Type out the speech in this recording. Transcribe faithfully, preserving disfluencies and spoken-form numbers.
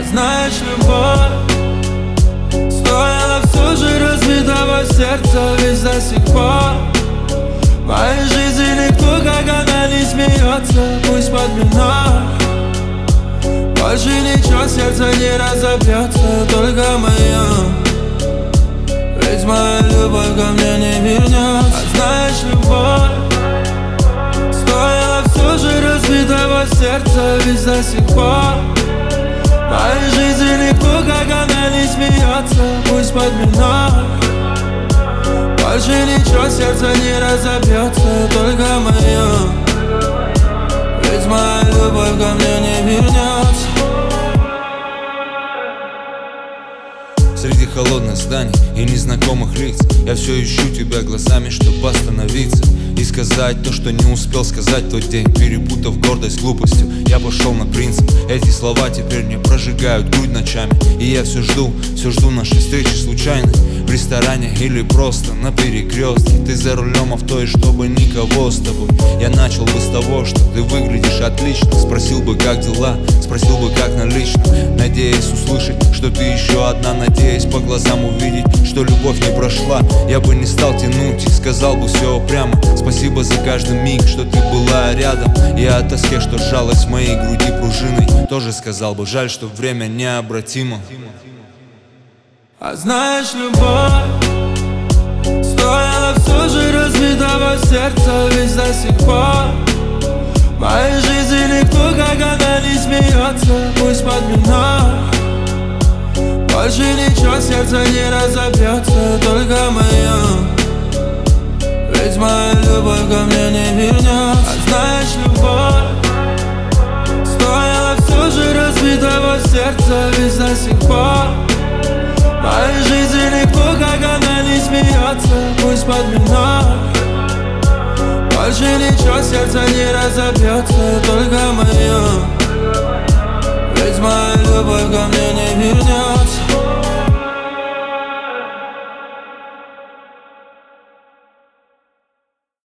знаешь, любовь стоила все же разбитого сердца. Ведь до сих пор в моей жизни никто, как она, не смеется. Пусть под меня больше ничего, сердце не разобьется, только мое. Ведь моя любовь ко мне не вернется. А знаешь, любовь стоила все же разбитого сердца. Ведь до сих пор в моей жизни никто, как она, не смеется. Пусть под меня больше ничего, сердце не разобьется, только мое. Ведь моя любовь ко мне не вернется. Среди холодных зданий и незнакомых лиц я все ищу тебя глазами, чтобы остановиться и сказать то, что не успел сказать в тот день. Перепутав гордость с глупостью, я пошел на принцип. Эти слова теперь мне прожигают грудь ночами. И я все жду, все жду нашей встречи случайной в ресторане или просто на перекрестке. Ты за рулем авто, и чтобы никого с тобой. Я начал бы с того, что ты выглядишь отлично. Спросил бы, как дела, спросил бы, как налично. Надеясь услышать, что ты еще одна. Надеясь по глазам увидеть, что любовь не прошла. Я бы не стал тянуть и сказал бы все прямо. Спасибо за каждый миг, что ты была рядом. И о тоске, что сжалась в моей груди пружиной, тоже сказал бы, жаль, что время необратимо. А знаешь, любовь стоила все же разбитого сердца. Ведь до сих пор в моей жизни никто, как она, не смеется. Пусть под меня больше ничего, сердце не разобьется, только мое. Ведь моя любовь ко мне не вернется. А знаешь, любовь стоила все же разбитого сердца. Ведь до сих пор в моей жизни никто, как она, не смеется. Пусть под меня больше ничего, сердце не разобьется, только мое. Ведь моя любовь ко мне не вернется.